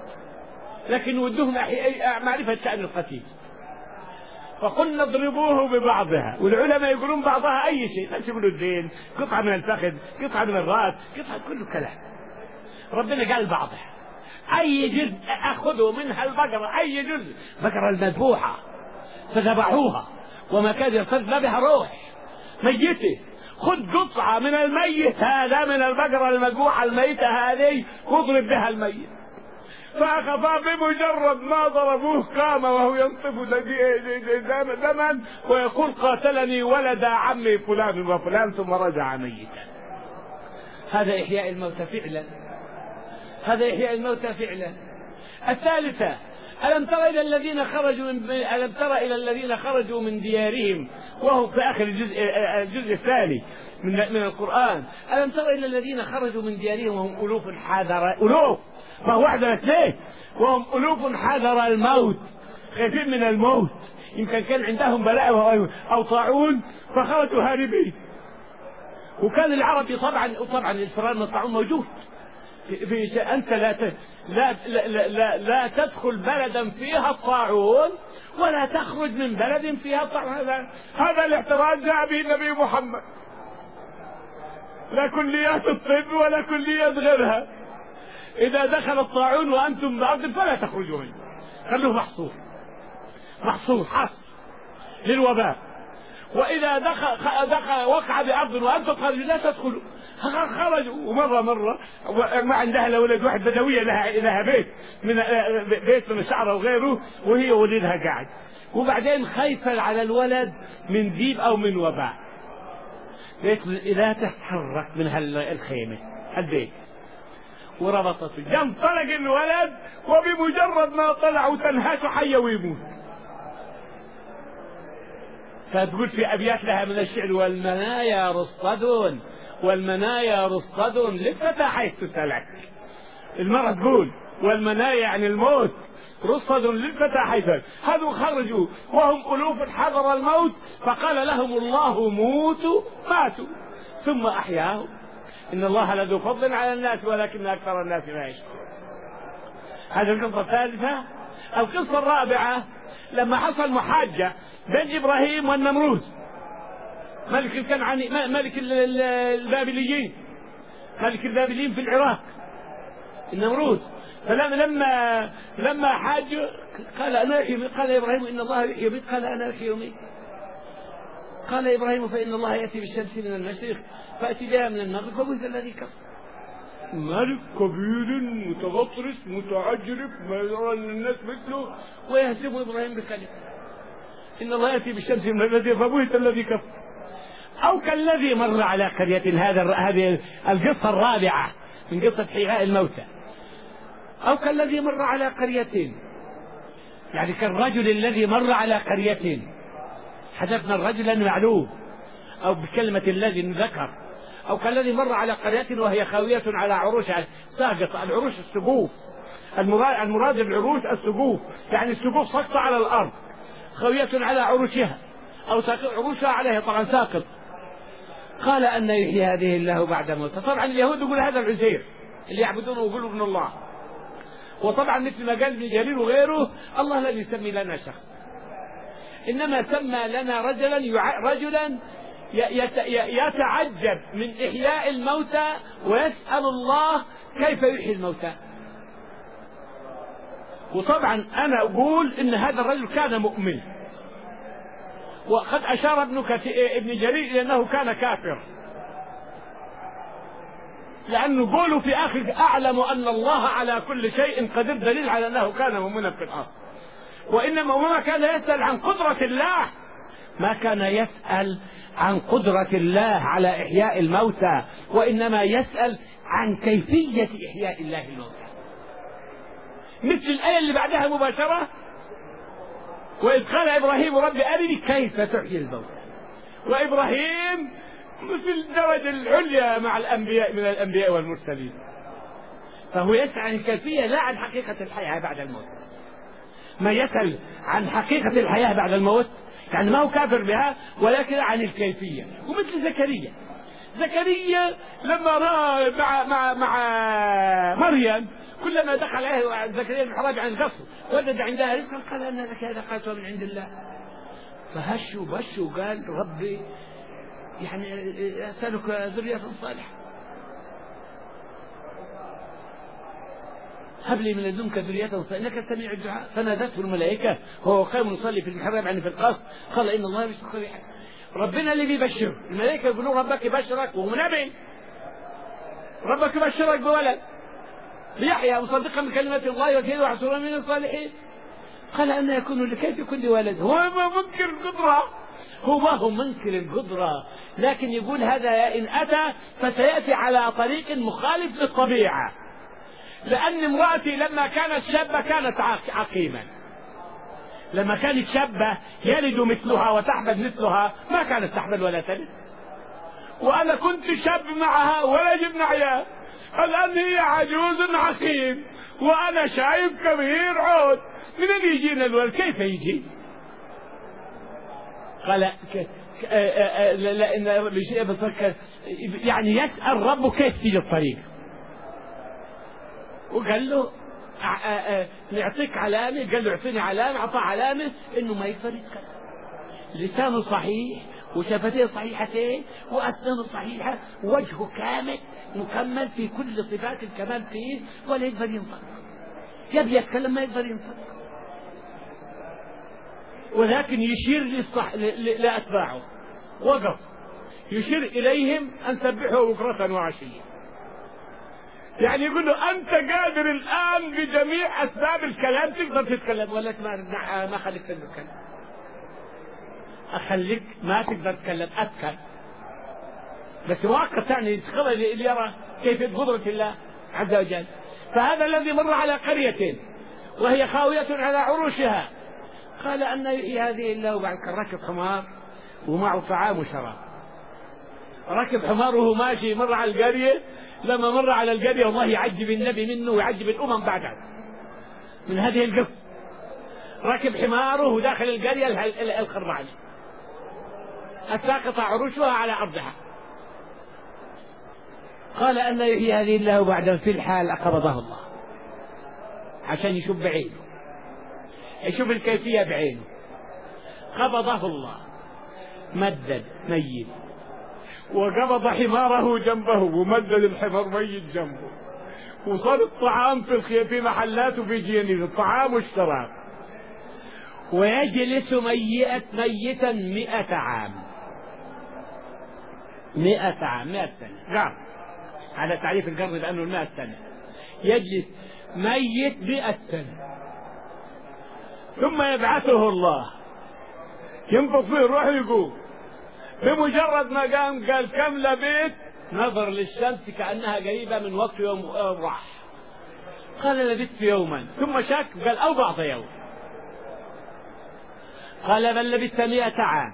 S1: لكن ودهم معرفة شأن القتيل. فقلنا اضربوه ببعضها، والعلماء يقولون بعضها أي شيء، لا تقولوا الدين، قطعة من الفخذ، قطعة من الرأس، قطعة كله كلام. ربنا قال بعضها، أي جزء أخذوا منها البقرة، أي جزء، بقرة المذبوحة فذبحوها وما كاد يرتد بها روح ميتة، خذ قطعة من الميت هذا من البقرة المذبوحة الميتة هذه واضرب بها الميت. فأخفى بمجرد ما ضربوه قام وهو ينطف دما ويقول قاتلني ولد عمي فلان وفلان ثم رجع ميتا. هذا إحياء الموتى فعلا، هذا إحياء الموتى فعلا. الثالثة ألم تر إلى الذين خرجوا من ألم تر إلى الذين خرجوا من ديارهم وهو في آخر الجزء الجزء الثاني من من القرآن. ألم تر إلى الذين خرجوا من ديارهم وهم ألوف حذر ألوف ما هو واحد ولا اثنين، وهم ألوف حذر الموت، خايفين من الموت، يمكن كان عندهم بلاء أو طاعون فخرجوا هاربين. وكان العربي طبعا طبعا الفرار من الطاعون موجود في أنت لا, ت... لا, لا, لا, لا تدخل بلدا فيها الطاعون ولا تخرج من بلد فيها الطاعون. هذا هذا الاحتراز جاء به النبي محمد، لا كليات الطب ولا كليات غيرها. إذا دخل الطاعون وأنتم بأرض فلا تخرجوا منه، خلوه محصور محصور حصر للوباء. وإذا دخل, دخل وقع بأرض وأنتم خارجوا لا تدخلوا، خرجوا. ومرة مرة ما عندها لا ولد واحد بدوية لها لها بيت من بيت من الشعر وغيره وهي ولدها قاعد، وبعدين خايفة على الولد من ذيب أو من وباء، قالت لا تتحرك من هالخيمة البيت، وربطته جنب طلق الولد وبمجرد ما طلع وتنهاش حية ويموت. فتقول في أبيات لها من الشعر والمنايا رصد والمنايا رصد للفتى حيث سلك. المرة تقول والمنايا يعني الموت، رصد للفتى حيث سلك. هذو خرجوا وهم ألوف حذر الموت فقال لهم الله موتوا ماتوا ثم أحياهم إن الله لذو فضل على الناس ولكن أكثر الناس لا يشكرون. هذه القصة الثالثة. القصة الرابعة لما حصل محاجة بين إبراهيم والنمروز ملك الكنعاني ملك البابليين ملك البابليين في العراق النمروز. فلما لما لما حاجوا قال أنا قال إبراهيم إن الله يميت قال أنا أحيي وأميت. قال إبراهيم فإن الله يأتي بالشمس من المشرق فأتي بها من المغرب فبهت الذي كفر. ملك كبير متغطرس متعجرف ما يرى الناس مثله ويهزم إبراهيم بكلمة إن الله يأتي بالشمس من المغرب فبهت الذي كفر. أو كالذي مر على قرية. هذا هذه القصة الرابعة من قصة إحياء الموتى. أو كالذي مر على قرية يعني كالرجل الذي مر على قرية حذفنا الرجل لأنه معلوم أو بكلمة الذي ذكر. أو كالذي مر على قرية وهي خاوية على عروشها ساقط. العروش السقوف المراد, المراد العروش السقوف يعني السقوف ساقطة على الأرض خاوية على عروشها أو عروشها عليها طبعا ساقط. قال أن يحيي هذه الله بعد موته. طبعا اليهود يقول هذا العزير اللي يعبدونه ويقولوا ابن الله، وطبعا مثل ما قال ابن جرير وغيره الله لم يسمي لنا شخص، إنما سمى لنا رجلا رجلا يتعجب من إحياء الموتى ويسأل الله كيف يحيي الموتى. وطبعا أنا أقول إن هذا الرجل كان مؤمن، وقد أشار ابن, ابن جرير إلى أنه كان كافر، لأنه قولوا في آخر أعلم أن الله على كل شيء قدير دليل على أنه كان مؤمنا في الأصل. وإنما وما كان يسأل عن قدرة الله، ما كان يسأل عن قدرة الله على إحياء الموتى، وإنما يسأل عن كيفية إحياء الله الموتى، مثل الآية اللي بعدها مباشرة وإذ قال إبراهيم رب أرني كيف تحيي الموتى. وإبراهيم مثل الدرجة العليا مع الأنبياء من الأنبياء والمرسلين، فهو يسأل عن الكيفية لا عن حقيقة الحياة بعد الموت. ما يسأل عن حقيقة الحياة بعد الموت يعني ما هو كافر بها، ولكن عن الكيفية. ومثل زكريا زكريا لما رأى مع مع مع مريم كلما دخل عليه زكريا المحراب عن القصر وجد عندها رزقا قال أن لك هذا قاتل من عند الله، فهشوا بشوا قال ربي يعني أسألك ذرية صالحة هب لي من لدنك ذرية صالحة إنك سميع الدعاء. فنادته الملائكة وهو قائم يصلي في المحراب يعني في القصر قال إن الله يبشرك بحاجة. ربنا اللي بيبشر، الملائكة يقولون ربك يبشرك وهو نبي، ربك يبشرك بولد ليحيى مصدقا بكلمة الله وكيل وحسورا من الصالحين. قال أن يكون لكيف كل ولد، هو ما منكر القدرة، هو ما هو منكر القدرة، لكن يقول هذا إن أتى فسيأتي على طريق مخالف للطبيعة، لأن امرأتي لما كانت شابة كانت عقيما، لما كانت شابة يلد مثلها وتحمل مثلها ما كانت تحمل ولا تلد، وأنا كنت شاب معها ولا جبنا عيال، الآن هي عجوز عقيم وأنا شايب كبير عود، من اللي يجينا الولد كيف يجي؟ قال لأن بشيء بفكر يعني يسأل ربه كيف تيجي الطريق، وقال له نعطيك علامة، قال له اعطيني علامة، اعطاه علامة انه ما يقدر يتكلم، لسانه صحيح وشفتيه صحيحتين وأسنانه صحيحة ووجهه كامل مكمل في كل صفات الكمال فيه ولا يقدر ينطق، يبي يتكلم ما يقدر ينطق، ولكن يشير للصح... لأتباعه وقف يشير إليهم أن سبحوا بكرة وعشية، يعني يقول له أنت قادر الآن بجميع أسباب الكلام تقدر تتكلم، ولكن ما ما خليك تتكلم، أخليك ما تقدر تتكلم أتكلم بس مؤقت يعني يتخبر اللي يرى كيف قدرة الله عز وجل. فهذا الذي مر على قرية وهي خاوية على عروشها قال أن يحيي هذه الله وبعد كان ركب حمار ومعه طعام وشراب، ركب حماره ماشي مر على القرية، لما مر على القرية والله يعجب النبي منه ويعجب الأمم بعدها من هذه القصة، ركب حماره وداخل القرية الخربانة الساقطة عروشها على أرضها، قال أن يحيي هذه الله بعد في الحال قبضه الله عشان يشوف بعينه، يشوف الكيفية بعينه، قبضه الله مدد ميت وقبض حماره جنبه ومدد الحمار ميت جنبه، وصار الطعام في في محلاته في جينيه الطعام والشراب، ويجلس ميت ميتا مئة عام، مئة عام مئة سنة قرن على تعريف القرن لأنه المئة سنة، يجلس ميت مئة سنة ثم يبعثه الله ينفخ فيه الروح يقوم، بمجرد ما قام قال كم لبيت نظر للشمس كأنها قريبة من وقت يوم راح، قال لبثت يوما ثم شك قال أو بعض يوم، قال بل لبثت مئة عام،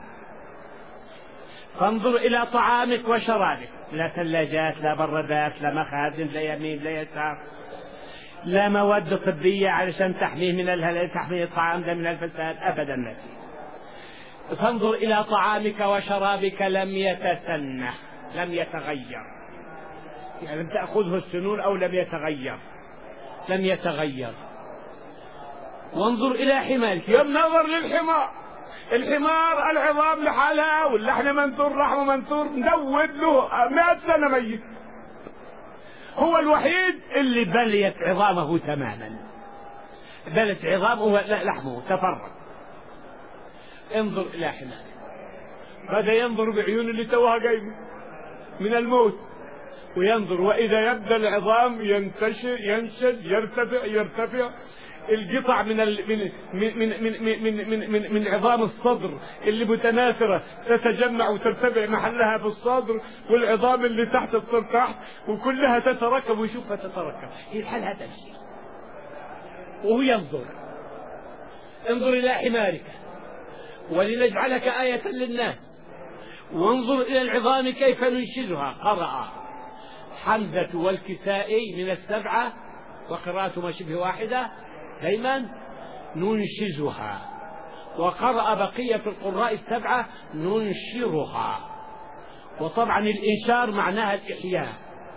S1: فانظر إلى طعامك وشرابك، لا ثلاجات لا بردات لا مخازن لا يمين لا يسار لا مواد طبية علشان تحميه من الهلاك تحميه الطعام ده من الفساد أبدا ما فيه، فانظر إلى طعامك وشرابك لم يتسنه
S2: لم يتغير، يعني لم تأخذه السنون أو لم يتغير،
S1: لم يتغير. وانظر إلى حمارك. يوم نظر للحمار، الحمار العظام لحالها واللحم منثور، لحم منثور مدود له مئة سنة ميت، هو الوحيد اللي بليت عظامه تماما، بلت عظامه لحمه تفرق. انظر إلى حمارك. بدأ ينظر بعيون اللي توها قايمة من الموت، وينظر وإذا يبدأ العظام ينتشر ينشد يرتفع يرتفع القطع من ال... من من من من من من, من, من عظام الصدر اللي متناثرة تتجمع وترتفع محلها في الصدر، والعظام اللي تحت تصير تحت، وكلها تتركب ويشوفها تتركب، هي الحالها تمشي وهو ينظر. انظر إلى حمارك ولنجعلك آية للناس، وانظر إلى العظام كيف ننشزها. قرأ حمزة والكسائي من السبعة وقراءتهما شبه واحدة دائما ننشزها، وقرأ بقية القراء السبعة ننشرها. وطبعا الإنشار معناها الإحياء،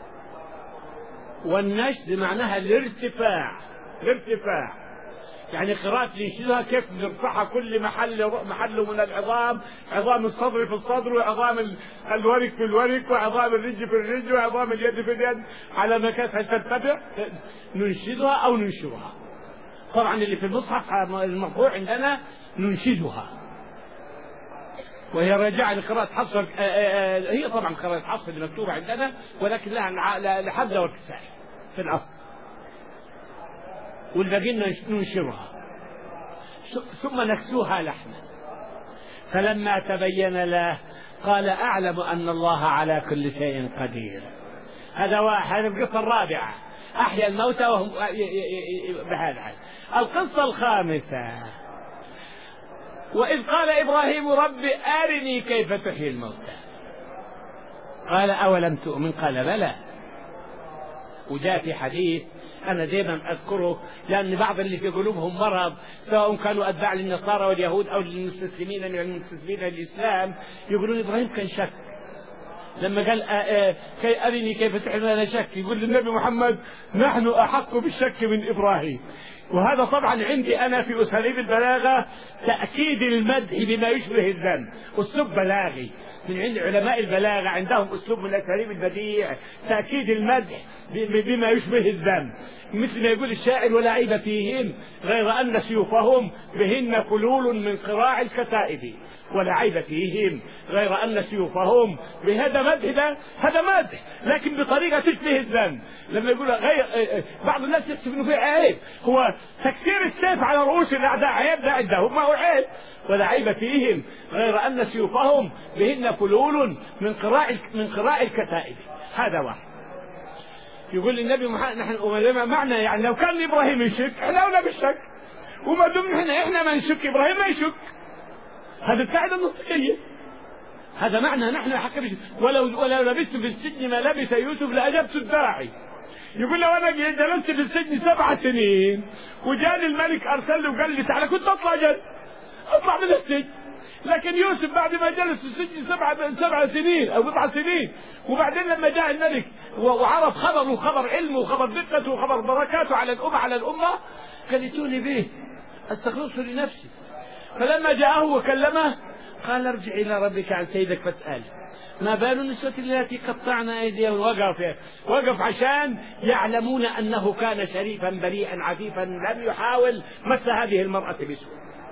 S1: والنشز معناها الارتفاع، الارتفاع يعني قراءة ننشزها كيف نرفعها كل محل محله من العظام، عظام الصدر في الصدر، وعظام الورك في الورك، وعظام الرجل في الرجل، وعظام اليد في اليد، على مكان ترتفع ننشزها أو ننشرها. طبعا اللي في المصحف المرفوع عندنا ننشزها، وهي راجعة لقراءة حفص، هي طبعا قراءة حفص اللي مكتوبة عندنا، ولكن لها لحمزة والكسائي في الأصل، والباقي ننشرها ثم نكسوها لحما. فلما تبين له قال أعلم أن الله على كل شيء قدير. هذا واحد. القصة الرابعة أحيا الموتى وهم بهذا. القصة الخامسة وإذ قال إبراهيم رب أرني كيف تحيي الموتى قال أولم تؤمن قال بلى. وجاء في حديث أنا دائما أذكره لأن بعض اللي في قلوبهم مرض سواء كانوا أتباع للنصارى واليهود أو للمستسلمين من المستسلمين للإسلام يقولون إبراهيم كان شك لما قال كي أرني كيف تحيي أنا شك، يقول للنبي محمد نحن أحق بالشك من إبراهيم. وهذا طبعا عندي أنا في أساليب البلاغة تأكيد المدح بما يشبه الذم، أسلوب بلاغي من عند علماء البلاغة، عندهم أسلوب من أساليب البديع تأكيد المدح بما يشبه الذم، مثل ما يقول الشاعر ولا عيب فيهم غير أن سيوفهم بهن فلول من قراع الكتائب، ولا عيب فيهم غير أن سيوفهم بهذا مدح، ده هذا مدح لكن بطريقة تشبه الذم. لما يقول غير بعض الناس يحسب انه في عيب، هو تكسير السيف على رؤوس الاعداء عيب، ده عندهم ما هو عيب. ولا عيب فيهم غير ان سيوفهم بهن فلول من قراء من قراء الكتائب. هذا واحد. يقول للنبي محمد نحن معنى يعني لو كان ابراهيم يشك احنا اولى بالشك، وما دمنا احنا احنا ما نشك ابراهيم ما يشك. هذه القاعده النطقيه، هذا معنى نحن حكم ولو ولو لبثت في السجن ما لبث يوسف لاجبت الداعي. يقول لو انا جلست في السجن سبع سنين وجاني الملك ارسل لي وقال لي تعالى كنت اطلع جد اطلع من السجن، لكن يوسف بعد ما جلس في السجن سبع سبع سنين او بضع سنين وبعدين لما جاء الملك وعرف خبره وخبر علمه وخبر دقته وخبر بركاته على الامه على الامه قال ائتوني به استخلصه لنفسي. فلما جاءه وكلمه قال ارجع الى ربك عن سيدك فاسأله ما بال النسوة التي قطعن أيديهم. وقف وقف عشان يعلمون أنه كان شريفا بريئا عفيفا لم يحاول مس هذه المرأة بسوء.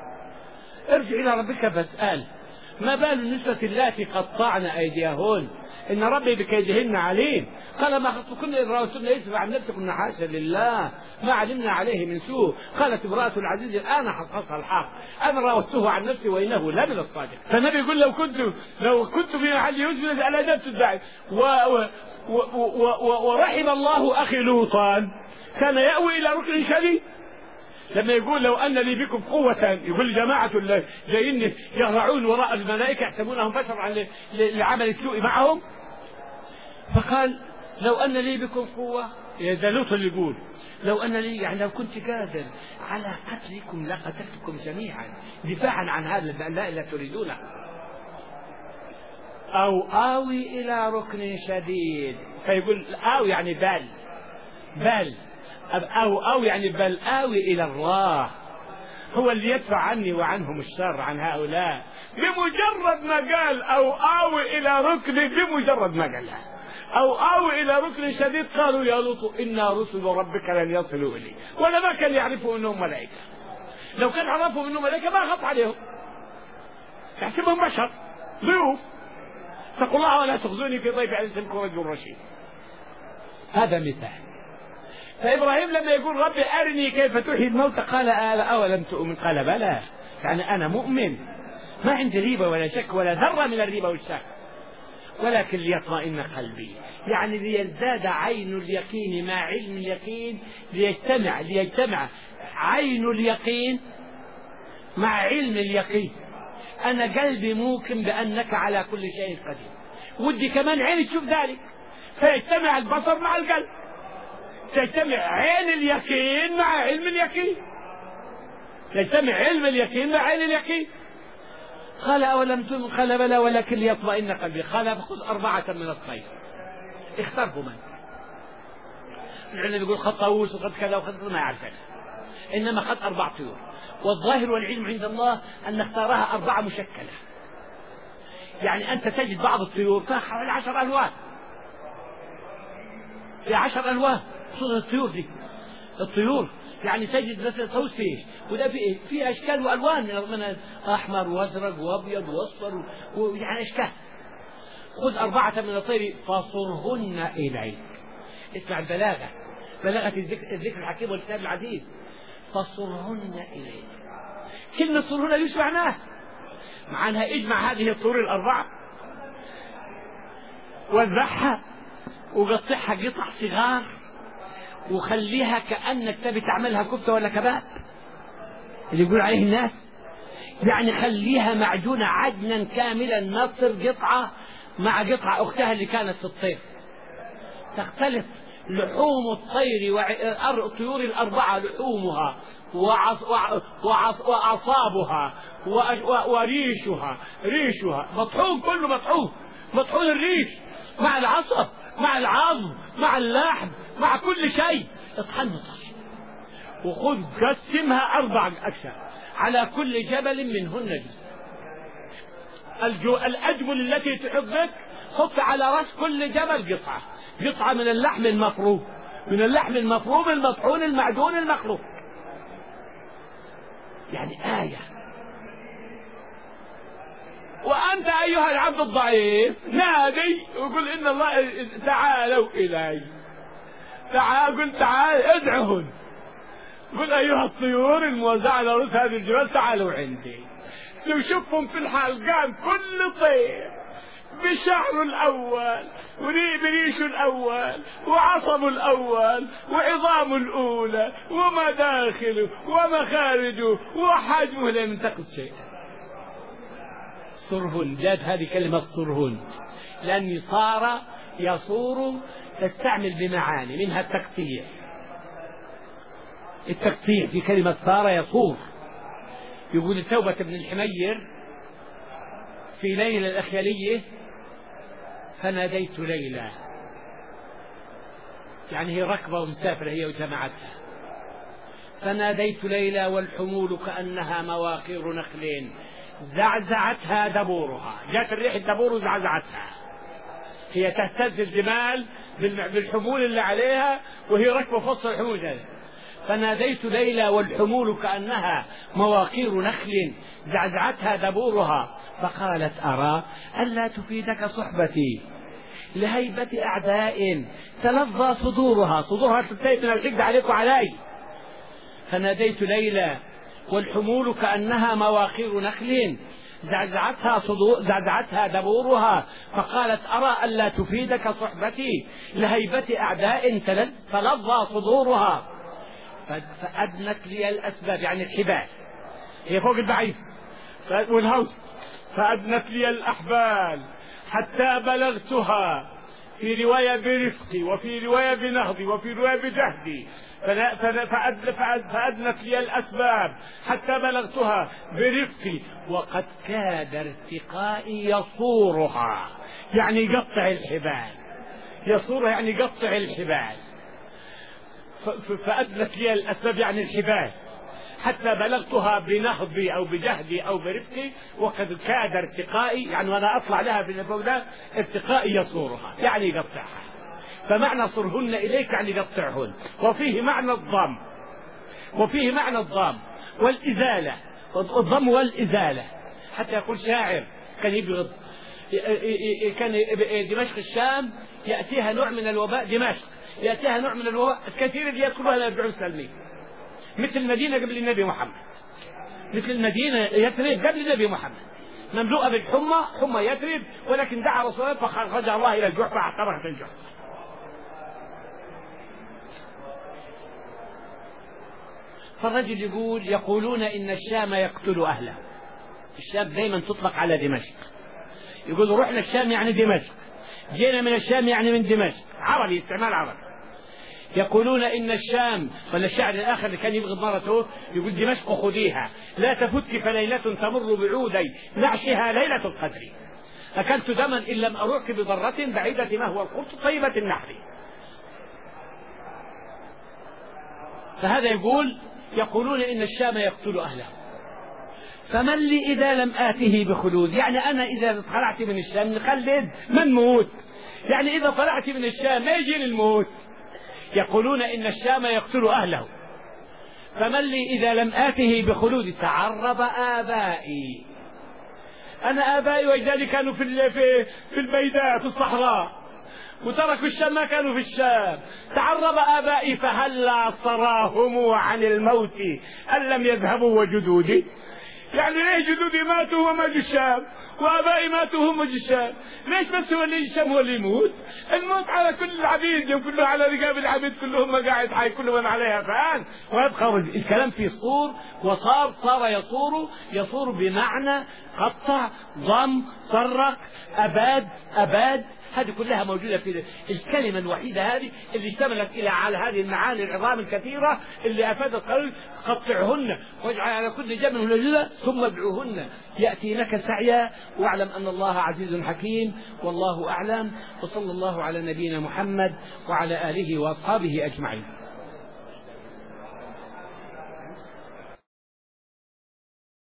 S1: ارجع إلى ربك فاسأل ما بال النسوة التي قطعن أيديهن إن ربي بكيدهن عليم. قال ما خطبكن إذ راوتن يوسف عن نفسه قلنا حاشا لله ما علمنا عليه من سوء. قالت امرأة العزيز الآن حصحصها الحق أنا راودته عن نفسي وإنه لمن الصادق. فالنبي يقول لو كنت لو كنت في محل يوسف لأجبت الداعي. ورحم الله أخي لوطا كان يأوي إلى ركن شديد. لما يقول لو أن لي بكم قوة، يقول جماعة جايين يهرعون وراء الملائكة يحسبونهم بشر لعمل السوء معهم، فقال لو أن لي بكم قوة، يا لوط اللي يقول لو أن لي يعني لو كنت قادر على قتلكم لقتلتكم جميعا دفاعا عن هذا لا لا تريدونه. أو آوي إلى ركن شديد.
S2: فيقول آوي يعني بل بل أو أو يعني بل آوي إلى الله، هو اللي يدفع عني وعنهم الشر عن هؤلاء. بمجرد ما قال أو آوي إلى ركن، بمجرد ما قالها أو آوي إلى ركن شديد، قالوا يا لوط إنا رسل ربك لن يصلوا إليه. ولا ما كان يعرفوا أنهم ملائكة، لو كان عرفوا أنهم ملائكة ما غط عليهم، يحسبهم بشر ضيوف. اتقوا الله ولا تخزوني في ضيف أليسكم رجل رشيد.
S1: هذا مثال.
S2: فإبراهيم لما يقول ربي أرني كيف تحيي الموتى، قال أولم تؤمن؟ قال بلى، يعني أنا مؤمن، ما عندي ريبة ولا شك ولا ذرة من الريبة والشك، ولكن ليطمئن قلبي، يعني ليزداد عين اليقين مع علم اليقين، ليجتمع ليجتمع عين اليقين مع علم اليقين. أنا قلبي موقن بأنك على كل شيء قدير، ودي كمان عين تشوف ذلك، فيجتمع البصر مع القلب، تجتمع عين اليقين مع علم اليقين، يجتمع علم اليقين مع عين اليقين.
S1: قال أولم تؤمن؟ قال بلى ولكن ليطمئن قلبي. قال خذ أربعة من الطير، اخترت من العلم يقول خط طاووس وخط كذا وخط ما يعرفنا، إنما خط أربع طيور، والظاهر والعلم عند الله أن اختارها أربعة مشكلة. يعني أنت تجد بعض الطيور فيها حوالي عشر ألوان، في عشر ألوان خصوصا الطيور دي. الطيور يعني تجد مثلا طاووس فيه وده فيه في أشكال وألوان، من أحمر وأزرق وأبيض وأصفر ويعني أشكال. خذ أربعة من الطير فصرهن إليك. اسمع البلاغة، بلاغة الذكر, الذكر الحكيم والكتاب العزيز. فصرهن إليك، كلمة صرهن ايش معناها؟ معناها اجمع هذه الطيور الأربعة واذبحها وقطعها قطع صغار وخليها كأنك تبي تعملها كفتة ولا كباب اللي يقول عليه الناس، يعني خليها معجونة عجنا كاملا، نصر قطعة مع قطعة أختها اللي كانت في الطير. تختلف لحوم الطير والطيور الأربعة، لحومها وأعصابها وريشها، ريشها مطحون، كله مطحون، مطحون الريش مع العصب مع العظم مع اللحم مع كل شيء، اطحن طحن. وخذ قسمها أربع أجزاء، على كل جبل منهن جزء. الأجمل التي تحبك حط على رأس كل جبل قطعة، قطعة من اللحم المفروم، من اللحم المفروم المطحون المعجون المخلوق. يعني آية. وأنت أيها العبد الضعيف نادي وقل إن الله تعالوا إلي، تعال، قل تعال ادعهن، قل أيها الطيور الموزعة على رؤوس هذه الجبال تعالوا عندي. تشوفهم في الحلقان كل طير بشعره الأول بريشه الأول وعصبه الأول وعظامه الأولى ومداخله ومخارجه وحجمه لا ينتقص شيء. صرهن، جاءت هذه كلمة صرهن لأن صار يصور تستعمل بمعاني، منها التقطيع. التقطيع في كلمة صار يصور. يقول توبة بن الحمير في ليلة الأخيلية فناديت ليلى، يعني هي ركبة ومسافرة هي وجماعتها، فناديت ليلى والحمول كأنها مواقير نخل زعزعتها دبورها. جاءت الريح الدبور وزعزعتها، هي تهتز الجمال بالحمول اللي عليها وهي ركبة فصل الحمول ذلك. فناديت ليلى والحمول كأنها مواقير نخل زعزعتها دبورها، فقالت أرى ألا تفيدك صحبتي لهيبة أعداء تلظى صدورها، صدورها تلتهب من الحقد عليك وعلي. فناديت ليلى والحمول كأنها مواقير نخل زعزعتها صدور زعزعتها دبورها، فقالت أرى ألا تفيدك صحبتي لهيبة أعداء تلظى صدورها. فأدنت لي الأسباب، يعني الحبال هي فوق البعير والهوس، فأدنت لي الأحبال حتى بلغتها
S2: في رواية برفقي، وفي رواية بنهضي، وفي رواية بجهدي، فأدنت لي الأسباب حتى بلغتها برفقي، وقد كاد ارتقائي يصورها، يعني يقطع الحبال، يصورها يعني يقطع الحبال، فأدنت لي الأسباب يعني الحبال حتى بلغتها بنهضي أو بجهدي أو برفقي، وقد كاد ارتقائي يعني وأنا أطلع لها في الفوضى ارتقائي يصورها يعني يقطعها. فمعنى صرهن إليك يعني يقطعهن، وفيه معنى الضم، وفيه معنى الضم والإزالة، الضم والإزالة. حتى يقول شاعر كان يبغض، كان دمشق الشام يأتيها نوع من الوباء، دمشق يأتيها نوع من الوباء كثير اللي يدخلوها لا يرجعون سالمين، مثل المدينة قبل النبي محمد، مثل المدينة يثرب قبل النبي محمد مملوءة بالحمى، حمى يثرب، ولكن دعا رسول الله فخرج الله إلى الجحفة اعتبرت الجحفة. فالرجل يقول يقولون إن الشام يقتل أهله، الشام دائما تطلق على دمشق، يقول رحنا الشام يعني دمشق، جينا من الشام يعني من دمشق، عربي استعمال عربي. يقولون إن الشام، ولا الشاعر الآخر اللي كان يبغض مرته يقول دمشق خذيها لا تفتك فليلة تمر بعودي نعشها ليلة القدر، أكلت دما إن لم أروك بضرة بعيدة ما هو القرط طيبة النحر. فهذا يقول يقولون إن الشام يقتل أهله، فمن لي إذا لم آته بخلود، يعني أنا إذا طلعت من الشام نخلد من موت، يعني إذا طلعت من الشام ما يجيني الموت. يقولون إن الشام يقتل أهله، فمن لي إذا لم آته بخلود. تعرب آبائي، أنا آبائي وأجدادي كانوا في في البيداء في الصحراء، وتركوا الشام ما كانوا في الشام. تعرب آبائي فهلا صراهم عن الموت أن لم يذهبوا وجدودي، يعني ليه جدودي ماتوا وما جو الشام، وآبائي ماتوا هم جو الشام، ليش بس هو اللي الشام هو اللي يموت؟ الموت على كل العبيد، كله على رقاب العبيد، كلهم قاعد حي، كلهم عليها فان. ويبقى الكلام في صور، وصار صار يصور، يصور بمعنى قطع، ضم، صرق، أباد، أباد، هذه كلها موجودة في الكلمة الوحيدة هذه اللي اشتملت إلى على هذه المعاني العظام الكثيرة اللي أفادت قليل. قطعهن واجعل على كل جبل هن ثم ادعوهن يأتينك سعيا، واعلم أن الله عزيز حكيم، والله أعلم. وصلى الله على نبينا محمد وعلى آله وأصحابه أجمعين.